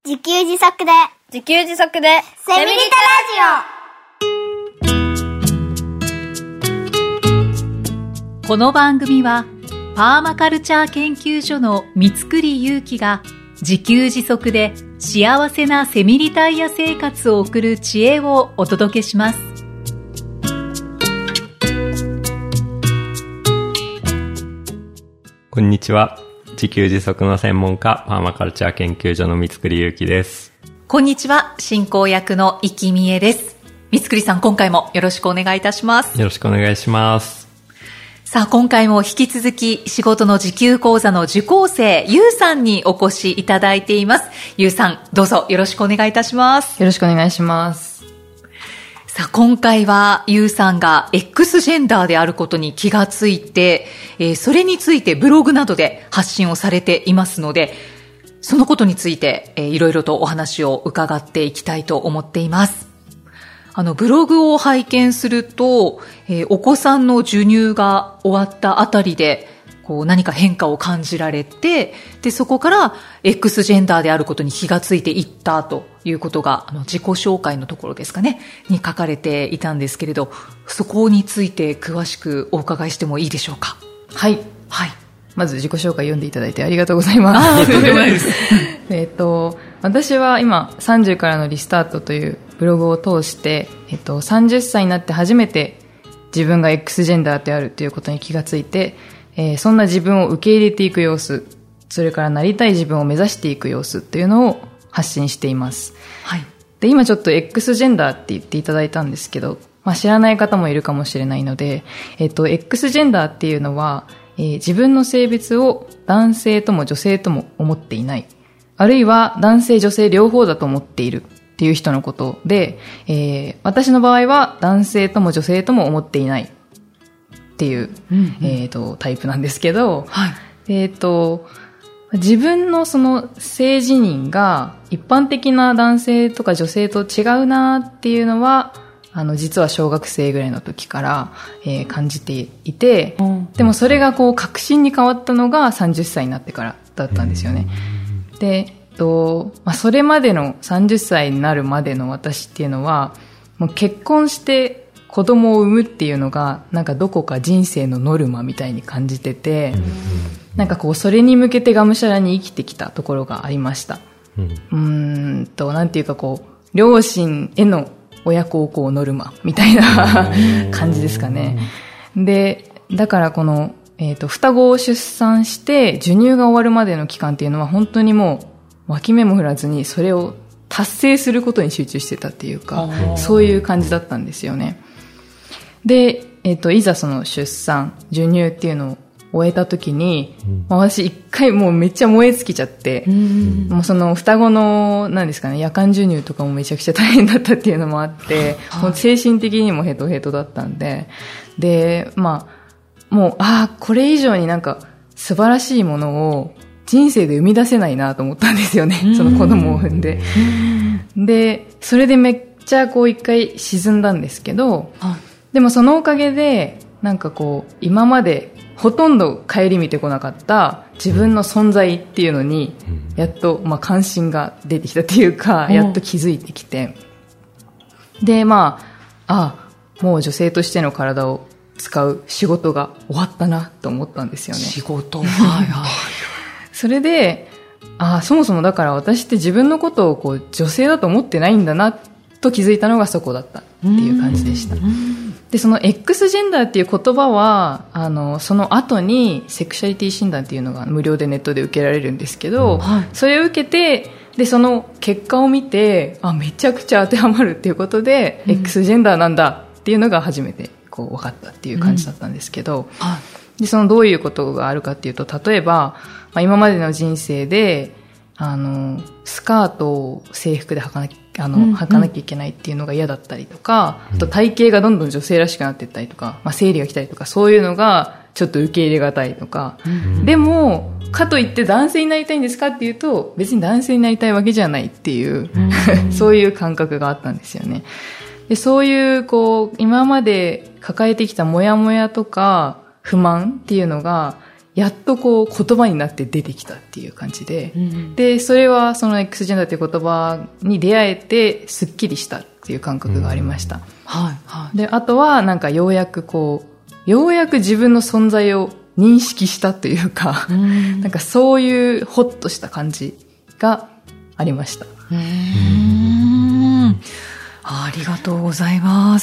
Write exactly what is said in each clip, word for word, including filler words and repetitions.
自給自足で自給自足でセミリタラジオ。この番組はパーマカルチャー研究所の三栗祐樹が自給自足で幸せなセミリタイヤ生活を送る知恵をお届けします。 こんにちは。自給自足の専門家、パーマカルチャー研究所の三栗祐樹です。 こんにちは。進行役の生きみえです。三栗さん、今回もよろしくお願いいたします。 よろしくお願いします。 さあ、今回も引き続き仕事の時給講座の受講生、ゆうさんにお越しいただいています。ゆうさん、どうぞよろしくお願いいたします。 よろしくお願いします。 さあ、今回はゆうさんが X ジェンダーであることに気がついて、えー、それについてブログなどで発信をされていますので、そのことについて、えー、いろいろとお話を伺っていきたいと思っています。あのブログを拝見すると、えー、お子さんの授乳が終わったあたりでこう何か変化を感じられて、でそこから X ジェンダーであることに気がついていったということが、あの自己紹介のところですかねに書かれていたんですけれど、そこについて詳しくお伺いしてもいいでしょうか。 はいはい。 まず自己紹介読んでいただいてありがとうございます。 ああ、とんでもないです。 えっと私は今さんじゅうからのリスタートというブログを通して、えっと、さんじゅっさいになって初めて自分が X ジェンダーであるということに気がついて、えー、そんな自分を受け入れていく様子、それからなりたい自分を目指していく様子というのを発信しています。 はい。 で、今ちょっと X ジェンダーって言っていただいたんですけど、まあ、知らない方もいるかもしれないので、えっと、X ジェンダーっていうのは、えー、自分の性別を男性とも女性とも思っていない。あるいは男性女性両方だと思っているっていう人のことで、えー、私の場合は男性とも女性とも思っていないっていう、うんうん、えーと、タイプなんですけど、 はい、 えーと、自分のその性自認が一般的な男性とか女性と違うなっていうのは、あの、実は小学生ぐらいの時から、えー、感じていて、うん、でもそれがこう確信に変わったのがさんじゅっさいになってからだったんですよね。うん、で、えっと、まあ、それまでのさんじゅっさいになるまでの私っていうのは、もう結婚して子供を産むっていうのがなんかどこか人生のノルマみたいに感じてて、うん、なんかこうそれに向けてがむしゃらに生きてきたところがありました。うん、うーんとなんていうかこう両親への親孝行ノルマみたいな感じですかね。で、だからこの、えーと、双子を出産して授乳が終わるまでの期間っていうのは本当にもう脇目も振らずにそれを達成することに集中してたっていうか、そういう感じだったんですよね。で、えっと、いざその出産、授乳っていうのを終えた時に、うん、私一回もうめっちゃ燃え尽きちゃって、うん、もうその双子の、何ですかね、夜間授乳とかもめちゃくちゃ大変だったっていうのもあって、はい、もう精神的にもヘトヘトだったんで、で、まあ、もう、ああ、これ以上になんか素晴らしいものを人生で生み出せないなと思ったんですよね、うん、その子供を産んで。うん、で、それでめっちゃこう一回沈んだんですけど、はい、でもそのおかげでなんかこう今までほとんど顧みてこなかった自分の存在っていうのにやっとまあ関心が出てきたっていうか、やっと気づいてきて、でまああもう女性としての体を使う仕事が終わったなと思ったんですよね。 仕事はいはい。 それであそもそもだから私って自分のことをこう女性だと思ってないんだなと気づいたのがそこだったっていう感じでした。で、その X ジェンダーっていう言葉は、あの、その後にセクシャリティ診断っていうのが無料でネットで受けられるんですけど、はい、それを受けて、で、その結果を見て、あ、めちゃくちゃ当てはまるっていうことで、うん、X ジェンダーなんだっていうのが初めてこう分かったっていう感じだったんですけど、うんはい、で、そのどういうことがあるかっていうと、例えば、まあ、今までの人生で、あの、スカートを制服で履かなきゃあの、うんうん、履かなきゃいけないっていうのが嫌だったりとか、あと体型がどんどん女性らしくなっていったりとか、まあ、生理が来たりとか、そういうのがちょっと受け入れがたいとか、うんうん、でもかといって男性になりたいんですかっていうと別に男性になりたいわけじゃないっていう、うん、そういう感覚があったんですよね。で、そういうこう今まで抱えてきたモヤモヤとか不満っていうのがやっとこう言葉になって出てきたっていう感じで、 うん、 で、それはその X ジェンダーっていう言葉に出会えてスッキリしたっていう感覚がありました。うん、 はいはい。 で、あとはなんかようやくこう、ようやく自分の存在を認識したというか、うん、なんかそういうホッとした感じがありました。 うーん、ありがとうございます。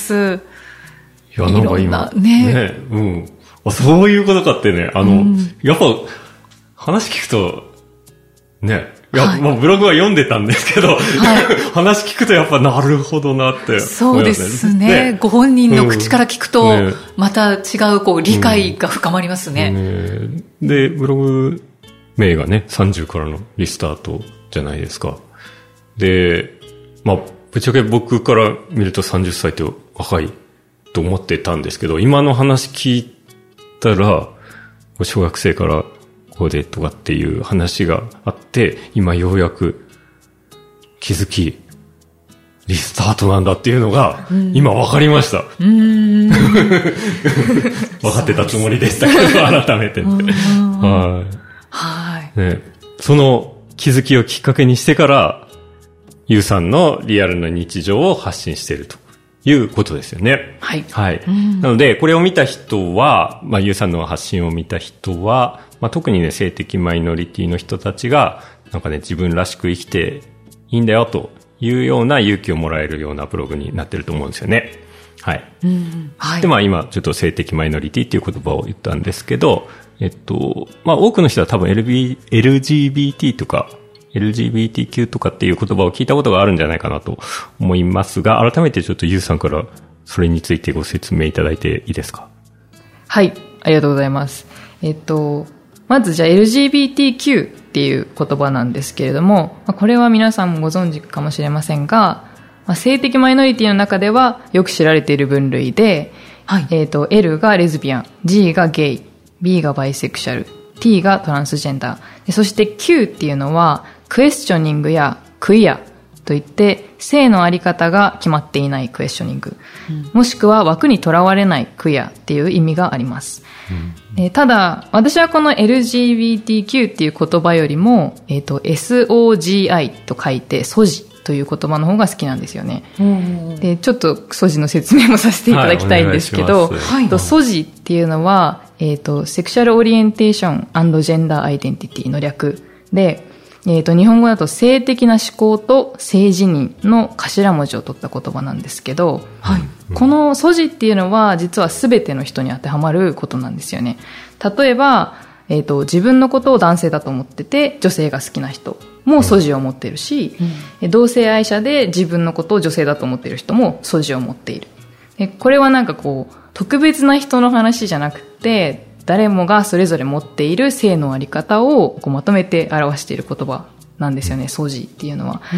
いや、なんか今、 ね、 ね、うん。あ、そういうことかってね、あの、うん、やっぱ、話聞くと、ね、いや、はい、まあブログは読んでたんですけど、はい、話聞くとやっぱなるほどなって思いますね。 そうですね。ね、ご本人の口から聞くと、うんね、また違うこう理解が深まりますね。 うんね、で、ブログ名がね、さんじゅうからのリスタートじゃないですか。で、まあ、ぶっちゃけ僕から見るとさんじゅっさいって若いと思ってたんですけど、今の話聞いたら、小学生からこうでとかっていう話があって、今ようやく気づき、リスタートなんだっていうのが、今分かりました。うーん分かってたつもりでしたけど、改めて。はい。 はい。 ね、その気づきをきっかけにしてから、ゆうさんのリアルな日常を発信しているということですよね。 はい。 はい。なので、これを見た人は、まあ、ゆうさんの発信を見た人は、まあ、特にね、性的マイノリティの人たちが、なんかね、自分らしく生きていいんだよというような勇気をもらえるようなブログになってると思うんですよね。はい。うん、はい。で、まあ、今、ちょっと性的マイノリティっていう言葉を言ったんですけど、えっと、まあ、多くの人は多分 エルジービーティー とか、エルジービーティーキュー とかっていう言葉を聞いたことがあるんじゃないかなと思いますが、改めてちょっとゆうさんからそれについてご説明いただいていいですか？ はい、ありがとうございます。えっと、まずじゃあ エルジービーティーキュー っていう言葉なんですけれども、これは皆さんもご存知かもしれませんが、性的マイノリティの中ではよく知られている分類で、はい、えっと、L がレズビアン、G がゲイ、B がバイセクシャル、T がトランスジェンダー、でそして Q っていうのはクエスチョニングやクイアといって性のあり方が決まっていないクエスチョニング、うん、もしくは枠にとらわれないクイアっていう意味があります、うん、えー、ただ私はこの エルジービーティーキュー っていう言葉よりも、えーと、エスオージーアイ と書いてソジという言葉の方が好きなんですよね、うん、でちょっとソジの説明もさせていただきたいんですけど、はい、とソジっていうのは、えーと、セクシャルオリエンテーション&ジェンダーアイデンティティの略で、えーと、日本語だと性的な思考と性自認の頭文字を取った言葉なんですけど、はい、この素地っていうのは実は全ての人に当てはまることなんですよね。例えば、えーと、自分のことを男性だと思ってて女性が好きな人も素地を持っているし、うん、同性愛者で自分のことを女性だと思っている人も素地を持っている。でこれはなんかこう特別な人の話じゃなくて、誰もがそれぞれ持っている性のあり方をこうまとめて表している言葉なんですよね、ソジっていうのは、うん、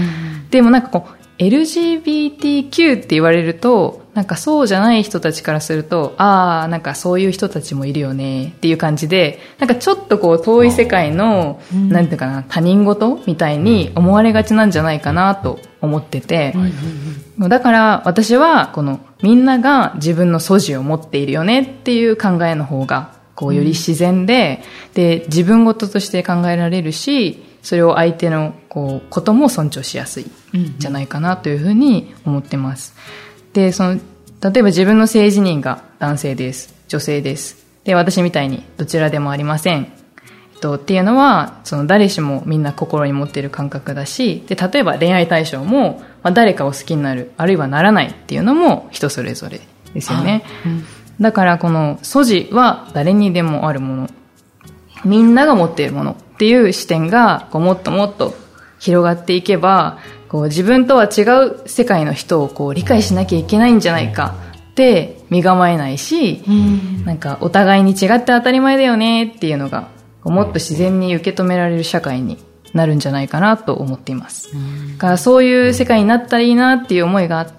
でもなんかこう エルジービーティーキュー って言われると、なんかそうじゃない人たちからすると、ああなんかそういう人たちもいるよねっていう感じで、なんかちょっとこう遠い世界の、うん、なんていうかな、他人事みたいに思われがちなんじゃないかなと思ってて、うん、だから私はこのみんなが自分の素地を持っているよねっていう考えの方がこうより自然で、うん、で自分事として考えられるし、それを相手のこうことも尊重しやすいんじゃないかなというふうに思ってます。で、その例えば自分の性自認が男性です、女性です。で、私みたいにどちらでもありません。えっと、っていうのはその誰しもみんな心に持っている感覚だし、で例えば恋愛対象も、まあ、誰かを好きになるあるいはならないっていうのも人それぞれですよね。うん、だからこの素地は誰にでもあるもの、みんなが持っているものっていう視点がこうもっともっと広がっていけば、こう自分とは違う世界の人をこう理解しなきゃいけないんじゃないかって身構えないし、うん、なんかお互いに違って当たり前だよねっていうのがもっと自然に受け止められる社会になるんじゃないかなと思っています。うん、だからそういう世界になったらいいなっていう思いがあって、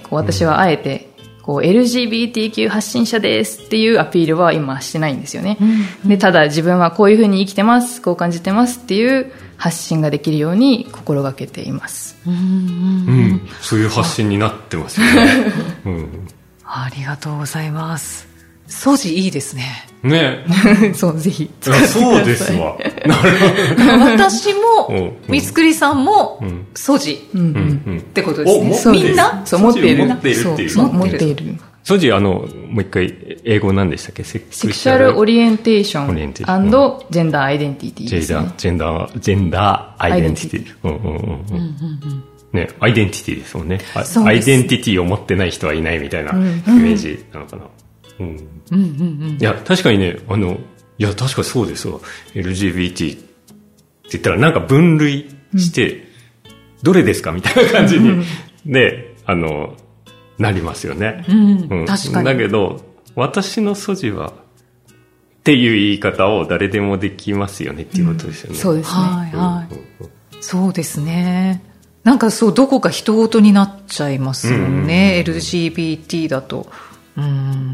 こう私はあえてこう エルジービーティーキュー 発信者ですっていうアピールは今してないんですよね。うんうん、でただ自分はこういうふうに生きてます、こう感じてますっていう発信ができるように心がけています。うんうんうん、 そういう発信になってますよね。うん、 ありがとうございます。素地いいですね。 ねそう、ぜひ使ってください。そうですわ。なるほど。 私も、三つくりさんも、ソジってことですね。みんなそう、持っている。 持っているっていう。 そう、持っている。 ソジ、あの、もう一回、英語何でしたっけ？セクシャルオリエンテーション&ジェンダーアイデンティティですね。 ジェンダー、ジェンダーアイデンティティ。うんうんうん。ね、アイデンティティですもんね。アイデンティティを持ってない人はいないみたいなイメージなのかな。うん。うんうんうん。いや、確かにね、あの、いや、確かそうですわ。エルジービーティー って言ったらなんか分類して、うん、どれですかみたいな感じに、うん、で、あの、なりますよね。 うん。うん、確かに。 だけど、私の素地は、っていう言い方を誰でもできますよねっていうことですよね。 うん、そうですね。 はいはい。うん、そうですね。なんかそう、どこか人事になっちゃいますもんね。うん、エルジービーティー だと。うん。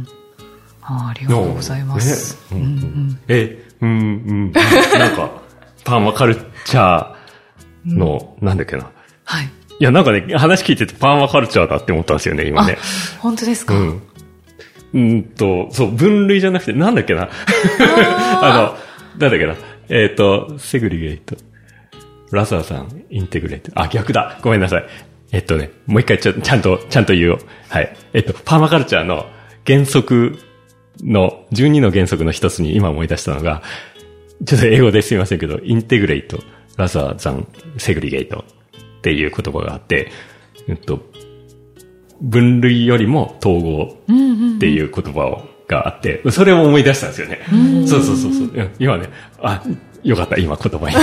あ, ありがとうございます。 ね、うんうん、え、うん、うん。なんか、パーマカルチャーの、うん、なんだっけな。 はい。 いや、なんかね、話聞いててパーマカルチャーだって思ったんですよね、今ね。 本当ですか？ うん。うんと、そう、分類じゃなくて、なんだっけな。あの、なんだっけな。えっ、ー、と、セグリゲート。ラザーさん、インテグレート。あ、逆だ。ごめんなさい。えっとね、もう一回ちょ、ちゃんと、ちゃんと言おう。はい。えっと、パーマカルチャーの原則の、じゅうにの原則の一つに今思い出したのが、ちょっと英語ですいませんけど、インテグレート、ラザーザン、セグリゲートっていう言葉があって、えっと、分類よりも統合っていう言葉を、があって、それを思い出したんですよね。そうそうそうそう。今ね、あ、よかった、今言葉に。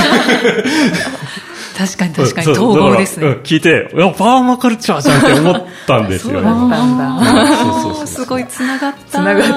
確かに確かに、統合ですね。 うん、聞いて、いや、パーマカルチャーじゃんって思ったんですよね。 そうだったんだ。 そうそうそう。すごい繋がった。 繋がった。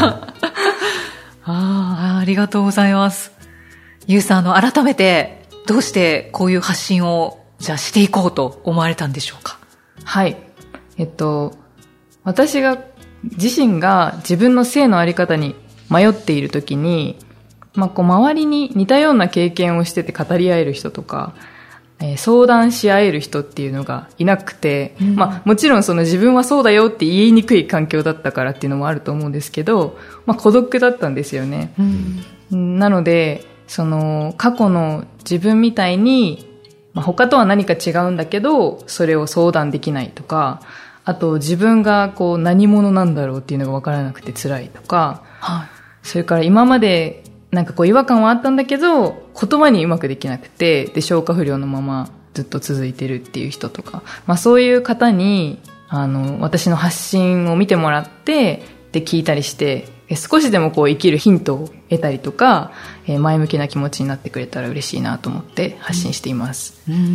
ああ、ありがとうございます。ゆうさん、あの、改めて、どうしてこういう発信を、じゃあしていこうと思われたんでしょうか？ はい。えっと、私が、自身が自分の性のあり方に迷っているときに、まあ、こう周りに似たような経験をしてて語り合える人とか、えー、相談し合える人っていうのがいなくて、うん、まあ、もちろんその自分はそうだよって言いにくい環境だったからっていうのもあると思うんですけど、まあ、孤独だったんですよね。うん、なので、その過去の自分みたいに、まあ、他とは何か違うんだけど、それを相談できないとか、あと自分がこう何者なんだろうっていうのが分からなくて辛いとか、はい、それから今までなんかこう違和感はあったんだけど言葉にうまくできなくて、で消化不良のままずっと続いてるっていう人とか、まあ、そういう方にあの私の発信を見てもらってで聞いたりして、少しでもこう生きるヒントを得たりとか、えー、前向きな気持ちになってくれたら嬉しいなと思って発信しています。うんうんうん、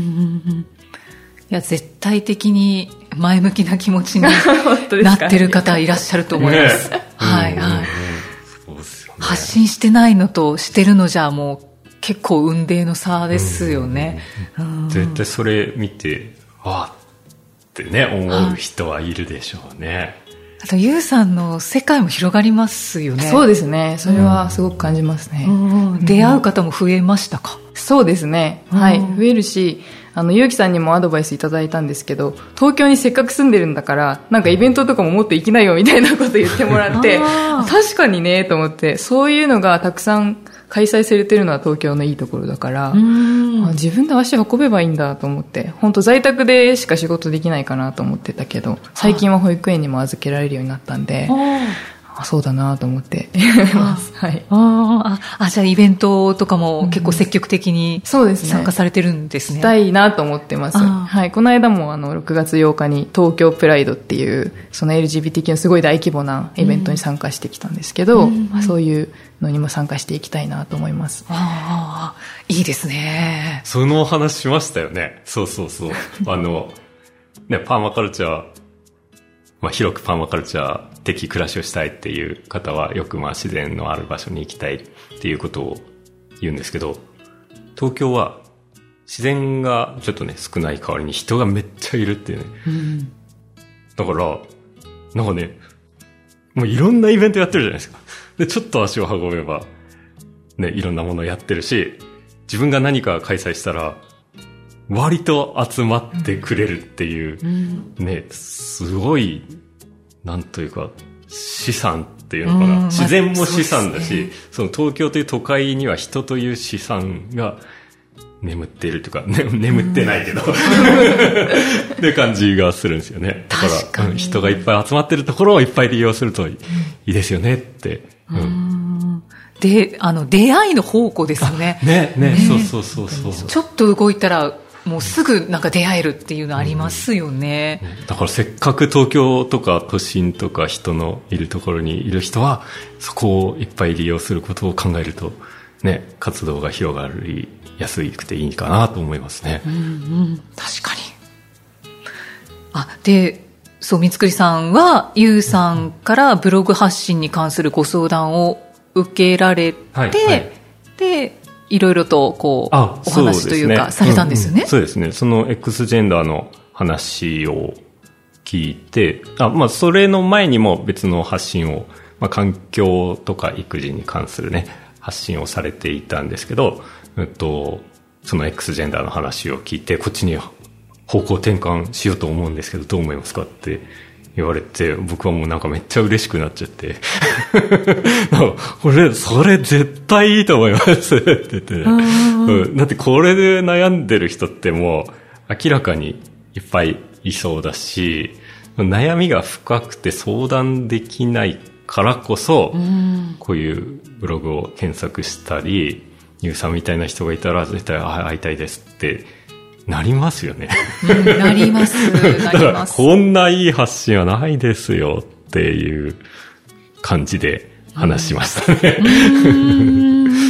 いや絶対的に前向きな気持ちになってる方いらっしゃると思います。ね、はいはい。そうですよね。発信してないのとしてるのじゃもう結構雲泥の差ですよね。 うんうん、絶対それ見てあってね思う人はいるでしょうね。 あとゆうさんの世界も広がりますよね。 そうですね。それはすごく感じますね。 うんうん、出会う方も増えましたか？ そうですね。はい、増えるし。あの、ゆうきさんにもアドバイスいただいたんですけど、東京にせっかく住んでるんだから、なんかイベントとかももっと行きなよみたいなこと言ってもらって、確かにね、と思って、そういうのがたくさん開催されてるのは東京のいいところだから、自分で足運べばいいんだと思って、本当在宅でしか仕事できないかなと思ってたけど、最近は保育園にも預けられるようになったんで、あ、そうだなと思ってます。はい。 ああ、じゃあイベントとかも結構積極的に参加されてるんですね。 したいなと思ってます。はい。この間もあのろくがつようかに東京プライドっていうその エルジービーティーキュー のすごい大規模なイベントに参加してきたんですけど、うんうん、そういうのにも参加していきたいなと思います。 ああ、いいですね。 その話しましたよね。そうそうそう。あのね、パーマカルチャー、まあ、広くパーマカルチャー的暮らしをしたいっていう方はよくまあ自然のある場所に行きたいっていうことを言うんですけど、東京は自然がちょっとね少ない代わりに人がめっちゃいるっていうね、うん、だからなんかねもういろんなイベントやってるじゃないですか。でちょっと足を運べばねいろんなものやってるし、自分が何か開催したら割と集まってくれるっていう、うん、ね、すごい、なんというか、資産ていうのかな、 うん、 自然も資産だし、 まあ、そうですね、 その東京という都会には人という資産が眠っているというか、ね、眠ってないけどって感じがするんですよね。だから確かに、 うん、人がいっぱい集まってるところをいっぱい利用するといいですよねって、うんうん、 で、あの出会いの宝庫ですよね。 ねね、ね、そうそうそうそう、 ちょっと動いたらもうすぐなんか出会えるっていうのありますよね、 うん、だからせっかく東京とか都心とか人のいるところにいる人はそこをいっぱい利用することを考えるとね、活動が広がりやすくていいかなと思いますね。 うんうん、確かに。あ、で、そう、三つくりさんはゆうさんからブログ発信に関するご相談を受けられて、はいはい、でいろいろとこうお話というかされたんですよね。 そうですね。その X ジェンダーの話を聞いて、あ、まあそれの前にも別の発信を、まあ、環境とか育児に関するね発信をされていたんですけど、えっとその X ジェンダーの話を聞いてこっちに方向転換しようと思うんですけどどう思いますかって言われて、僕はもうなんかめっちゃ嬉しくなっちゃってこれそれ絶対いいと思いますって言って、ね、うん、だってこれで悩んでる人ってもう明らかにいっぱいいそうだし、悩みが深くて相談できないからこそ、うん、こういうブログを検索したりゆうさんみたいな人がいたら絶対会いたいですってなりますよね、 うん、なりますなります。 こんないい発信はないですよっていう感じで話しましたね、うん、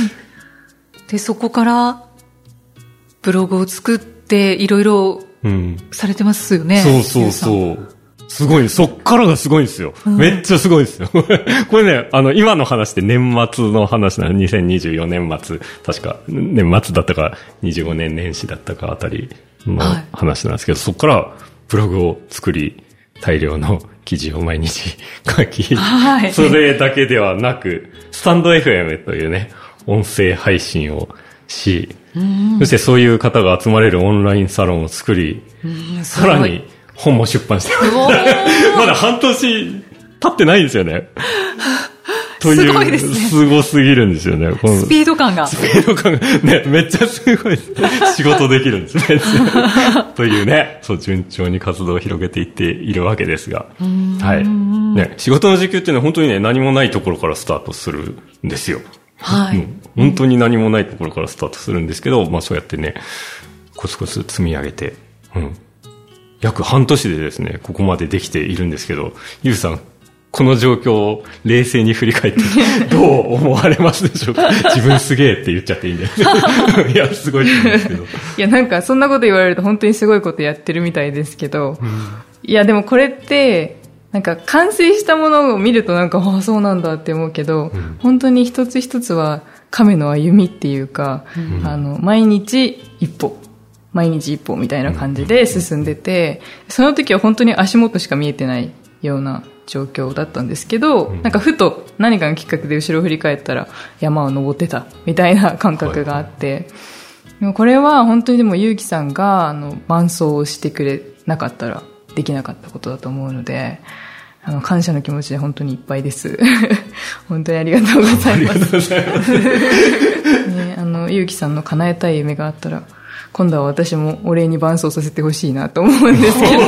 でそこからブログを作っていろいろされてますよね、 うん、そうそうそうすごい、そっからがすごいんですよ、うん、めっちゃすごいですよこれね、あの今の話って年末の話なの。にせんにじゅうよねん末、確か年末だったかにじゅうごねん年始だったかあたりの話なんですけど、はい、そっからブログを作り大量の記事を毎日書き、はい、それだけではなくスタンド エフエム というね音声配信をし、そしてそういう方が集まれるオンラインサロンを作り、さらに本も出版してまだ半年経ってないんですよねというすごいですね。 すごすぎるんですよね。このスピード感がスピード感がね、めっちゃすごい仕事できるんですねというね、そう順調に活動を広げていっているわけですが、はいね、仕事の時給っていうのは本当にね何もないところからスタートするんですよ。はい、うん、本当に何もないところからスタートするんですけど、まあそうやってねコツコツ積み上げて、うん、約半年でですねここまでできているんですけど、ゆうさんこの状況を冷静に振り返ってどう思われますでしょうか自分すげえって言っちゃっていいんでいやすごいんですけど、いやなんかそんなこと言われると本当にすごいことやってるみたいですけど、うん、いやでもこれってなんか完成したものを見るとなんかああそうなんだって思うけど、うん、本当に一つ一つは亀の歩みっていうか、うん、あの毎日一歩毎日一歩みたいな感じで進んでて、その時は本当に足元しか見えてないような状況だったんですけど、なんかふと何かのきっかけで後ろを振り返ったら山を登ってたみたいな感覚があって、でもこれは本当にでもゆうきさんがあの伴走をしてくれなかったらできなかったことだと思うので、あの感謝の気持ちで本当にいっぱいです本当にありがとうございます。ありがとうございますね、あのゆうきさんの叶えたい夢があったら今度は私もお礼に伴走させてほしいなと思うんですけど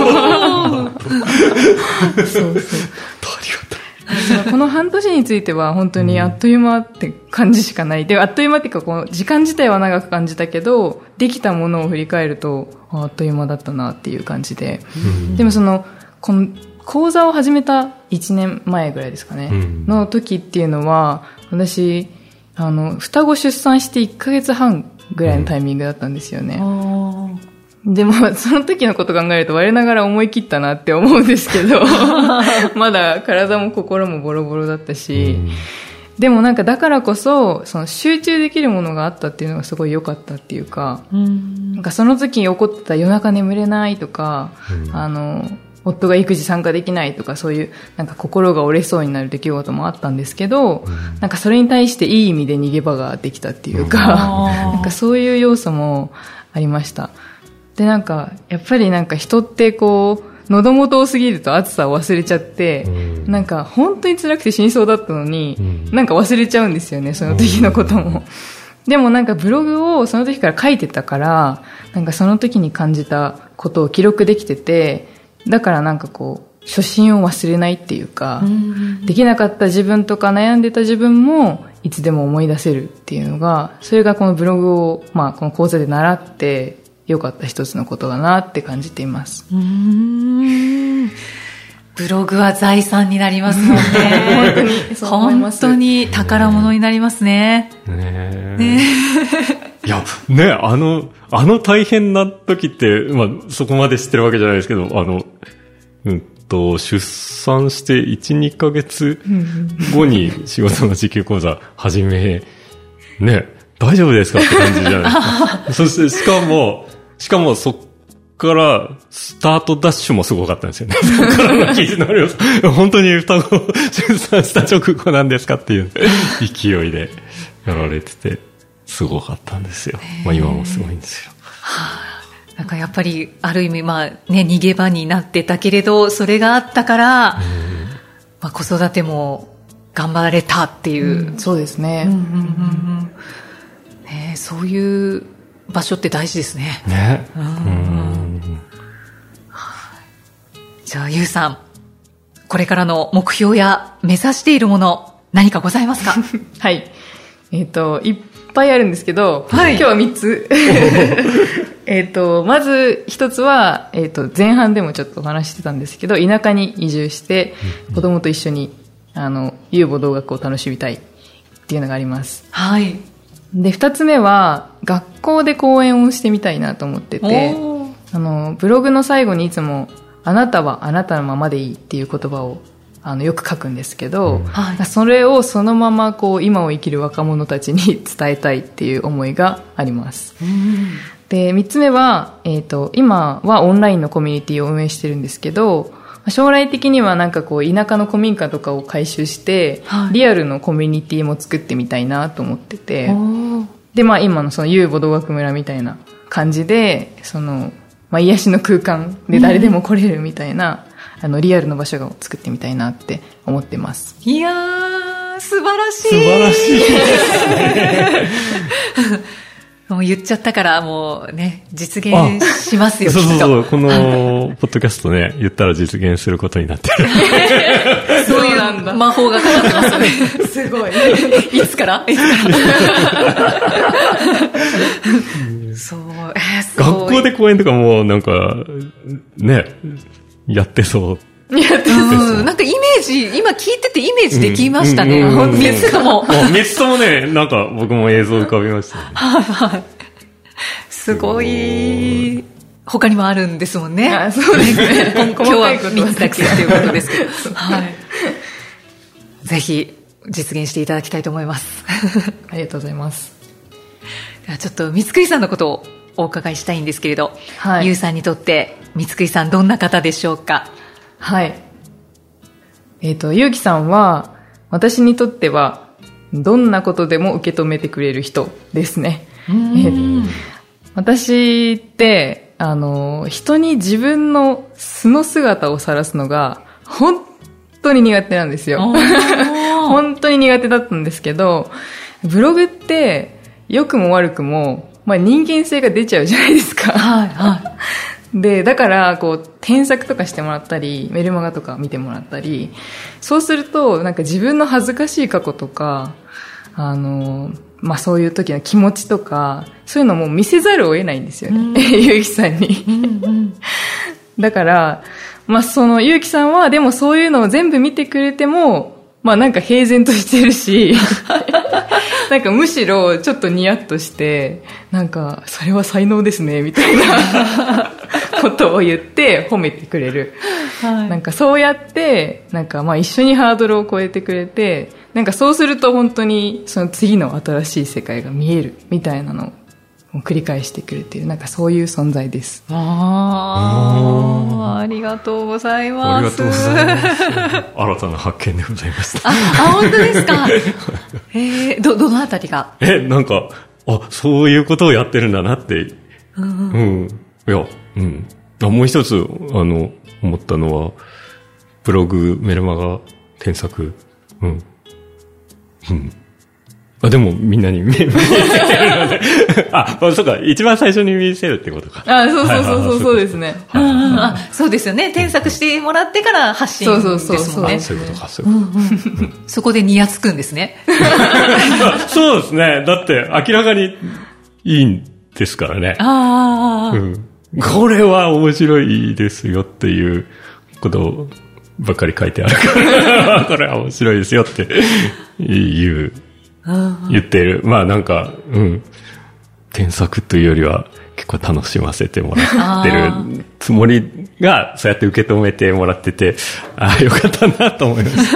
そうそう、ありがたい。この半年については本当にあっという間って感じしかない。で、あっという間っていうかこの時間自体は長く感じたけど、できたものを振り返るとあっという間だったなっていう感じで、でもそのこの講座を始めたいちねんまえぐらいですかね、の時っていうのは私あの双子出産していっかげつはんぐらいのタイミングだったんですよね、うん、でもその時のこと考えると我ながら思い切ったなって思うんですけどまだ体も心もボロボロだったし、うん、でもなんかだからこそ、その集中できるものがあったっていうのがすごい良かったっていうか、うん、なんかその時に起こってた夜中眠れないとか、うん、あの夫が育児参加できないとか、そういうなんか心が折れそうになる出来事もあったんですけど、うん、なんかそれに対していい意味で逃げ場ができたっていうか、うん、なんかそういう要素もありました。でなんかやっぱりなんか人ってこう喉元多すぎると暑さを忘れちゃって、うん、なんか本当に辛くて死にそうだったのに、うん、なんか忘れちゃうんですよね、その時のことも。うん、でもなんかブログをその時から書いてたから、なんかその時に感じたことを記録できてて、だからなんかこう、初心を忘れないっていうか、うん、できなかった自分とか悩んでた自分もいつでも思い出せるっていうのが、それがこのブログを、まあこの講座で習ってよかった一つのことだなって感じています。 うーん、ブログは財産になりますもんね。 本当にそう思います。 本当に宝物になりますね。 ねえ。ねえいや、ね、あの、あの大変な時って、まあそこまで知ってるわけじゃないですけど、あの、うんと、出産していち、にかげつごに仕事の時給講座始め、ね、大丈夫ですかって感じじゃないですか。そして、しかも、しかもそっからスタートダッシュもすごかったんですよね。そっからの記事の量、本当に双子出産した直後なんですかっていう勢いでやられてて、すごかったんですよ。まあ今もすごいんですよ。 はあ、なんかやっぱりある意味まあね、逃げ場になってたけれど、それがあったから、まあ、子育ても頑張られたっていう、 うん、そうですね、 うんうんうんうんね、そういう場所って大事ですね。 ね、 うんうんじゃあゆうさん、これからの目標や目指しているもの何かございますか？ はい、えっといっぱいあるんですけど、はい、今日はみっつえっとまず一つは、えっと前半でもちょっとお話してたんですけど、田舎に移住して子供と一緒にあの遊母同学を楽しみたいっていうのがあります。 はい。 で二つ目は学校で講演をしてみたいなと思ってて、あのブログの最後にいつもあなたはあなたのままでいいっていう言葉をあのよく書くんですけど、うんはい、それをそのままこう今を生きる若者たちに伝えたいっていう思いがあります。うん、でみっつめは、えーと、今はオンラインのコミュニティを運営してるんですけど、将来的にはなんかこう田舎の古民家とかを改修して、はい、リアルのコミュニティも作ってみたいなと思ってて、で、まあ、今のその遊母同学村みたいな感じでその、まあ、癒しの空間で誰でも来れるみたいな、うん、あのリアルの場所を作ってみたいなって思ってます。 いやー素晴らしい、 素晴らしいですねもう言っちゃったからもうね実現しますよ。 そうそうそう、このポッドキャストね言ったら実現することになってるそういう魔法がかかってますよねすごいいつからいつからそう、えー、すごい。 学校で講演とかもなんかねやってそういや、うん、なんかイメージ、今聞いててイメージできましたね。みっつとも。 みっつともね、なんか僕も映像浮かびましたね。 はいはい。すごい。他にもあるんですもんね。 あ、そうですね。 今日はみっつだけっていうことですけど。はい。ぜひ実現していただきたいと思います。 ありがとうございます。 ではちょっと三つくりさんのことをお伺いしたいんですけれど、はい、ゆうさんにとって三つくりさんどんな方でしょうか？ はい。えっと、ゆうきさんは、私にとっては、どんなことでも受け止めてくれる人ですね。私って、あの、人に自分の素の姿を晒すのが、本当に苦手なんですよ。本当に苦手だったんですけど、ブログって、良くも悪くも、まあ、人間性が出ちゃうじゃないですか。はいはい。で、だから、こう、添削とかしてもらったり、メルマガとか見てもらったり、そうすると、なんか自分の恥ずかしい過去とか、あの、まあ、そういう時の気持ちとか、そういうのも見せざるを得ないんですよね。ゆうきさんに。うんうん、だから、まあ、その、ゆうきさんは、でもそういうのを全部見てくれても、まあ、なんか平然としてるし、なんかむしろちょっとニヤッとして、なんか、それは才能ですね、みたいなことを言って褒めてくれる。はい、なんかそうやって、なんかまあ一緒にハードルを超えてくれて、なんかそうすると本当にその次の新しい世界が見えるみたいなのを繰り返してくれている、なんかそういう存在です。 ああ、ありがとうございます。 ありがとうございます。新たな発見でございました。 あ、あ本当ですか。えー、ど、どのあたりがえ、なんか、あ、そういうことをやってるんだなって。うん。うん、いや、うん。あ、もう一つ、あの、 思ったのは、ブログ、メルマガ、添削、うん。うん。あ、でもみんなに見え、見えてるので。あ、そうか、一番最初に見せるってことか。 あ、そうそうそうそう、そうですね。 あ、そうですよね。添削してもらってから発信ですもんね。 そうそうそう。 そういうことか、そういうことか。 うんうん、そこでニヤつくんですね。 そうですね。だって明らかにいいんですからね。 ああ、 うん。これは面白いですよっていうことばっかり書いてあるから、これは面白いですよって言う。言ってる。まあなんか、うん。添削というよりは結構楽しませてもらってるつもりが、そうやって受け止めてもらってて、ああ、よかったなと思いました。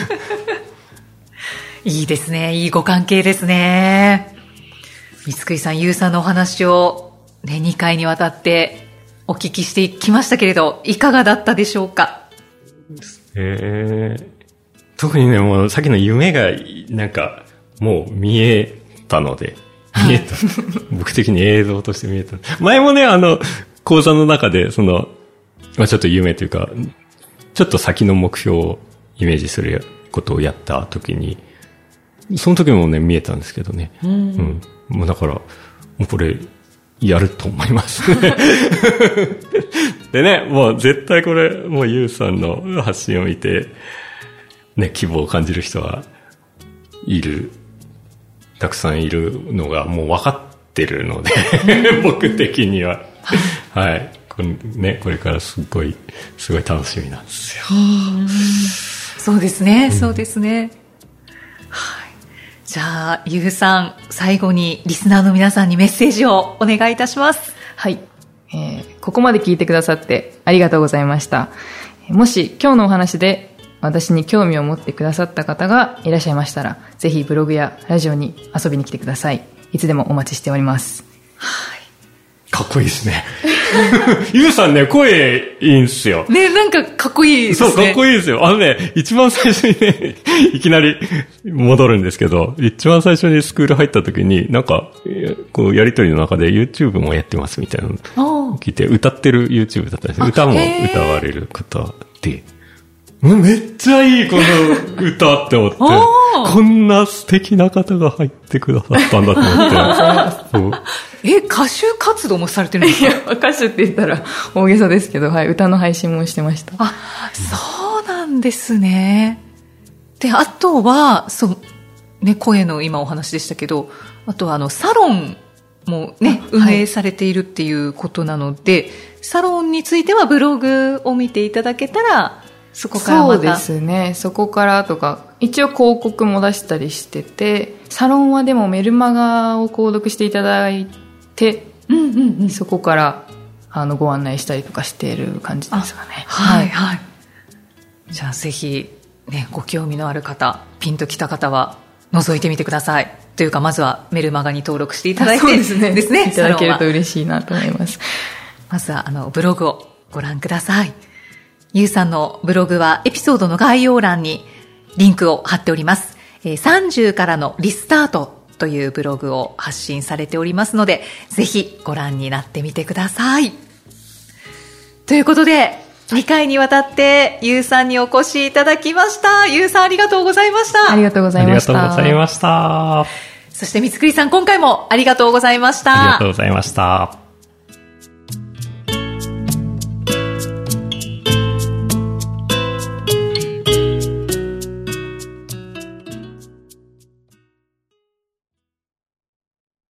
いいですね。いいご関係ですね。三つくりさん、ゆうさんのお話を、ね、にかいにわたってお聞きしてきましたけれど、いかがだったでしょうか？ えー、特にね、もうさっきの夢が、なんか、もう見えたので、見えた。僕的に映像として見えた。前もね、あの、講座の中で、その、まあちょっと夢というか、ちょっと先の目標をイメージすることをやった時に、その時もね、見えたんですけどね。うん。うん、もうだから、もうこれ、やると思いますね。でね、もう絶対これ、もうゆうさんの発信を見て、ね、希望を感じる人はいる。たくさんいるのがもう分かってるので僕的にははいこの、ね、これからすごいすごい楽しみなんですよ。 そうですね、うん、そうですね、はい、じゃあゆうさん最後にリスナーの皆さんにメッセージをお願いいたします。 はい、えー、ここまで聞いてくださってありがとうございました。もし今日のお話で私に興味を持ってくださった方がいらっしゃいましたら、ぜひブログやラジオに遊びに来てください。いつでもお待ちしております。 はい。 かっこいいですね。ゆうさんね、声いいんすよ。 ね、なんかかっこいいですね。 そう、かっこいいですよ。あのね、一番最初にね、いきなり戻るんですけど、一番最初にスクール入った時に、なんか、こう、やりとりの中で YouTube もやってますみたいなのを聞いて、歌ってる YouTube だったんです。歌も歌われる方で、めっちゃいいこの歌って思ってこんな素敵な方が入ってくださったんだと思ってえ、歌手活動もされてるんですか？ いや、歌手って言ったら大げさですけど、はい、歌の配信もしてました。 あ、そうなんですね。で、あとはそうね、声の今お話でしたけど、あとはあのサロンもね、運営されているっていうことなので、はい、サロンについてはブログを見ていただけたら、そこからまた。 そうですね。そこからとか、一応広告も出したりしてて、サロンはでもメルマガを購読していただいて、うんうんうん、そこからあのご案内したりとかしている感じですかね。 はいはい。じゃあぜひ、ね、ご興味のある方、ピンときた方は覗いてみてください。というか、まずはメルマガに登録していただいて。 そうですね。 ですね。 いただけると嬉しいなと思います。 まずはあのブログをご覧ください。ゆうさんのブログはエピソードの概要欄にリンクを貼っております。さんじゅうからのリスタートというブログを発信されておりますので、ぜひご覧になってみてください。ということで、にかいにわたってゆうさんにお越しいただきました。ゆうさんありがとうございました。 ありがとうございました。 ありがとうございました。 そして三つくりさん、今回もありがとうございました。 ありがとうございました。